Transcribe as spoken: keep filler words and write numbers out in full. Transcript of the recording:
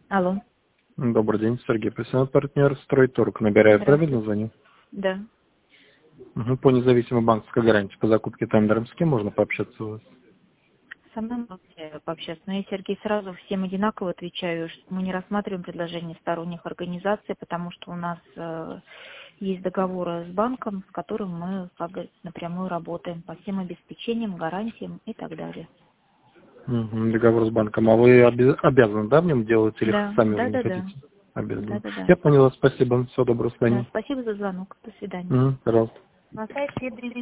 Алло. Добрый день, Сергей, профессиональный партнер «Стройторг». Набираю, правильно звоню? Да. Угу. По независимой банковской гарантии по закупке тендером с кем можно пообщаться у вас? Со мной можете пообщаться. Но я, Сергей, сразу всем одинаково отвечаю, что мы не рассматриваем предложения сторонних организаций, потому что у нас э, есть договоры с банком, с которым мы, как говорится, напрямую работаем по всем обеспечениям, гарантиям и так далее. Угу. Договор с банком. А вы оби- обязаны, да, в нем делать или Да, сами уже да, не да, да. хотите? Обязаны. Да, да, да. Я поняла, спасибо. Всего доброго, Да, свидания. спасибо за звонок. До свидания. Угу, пожалуйста. На сайте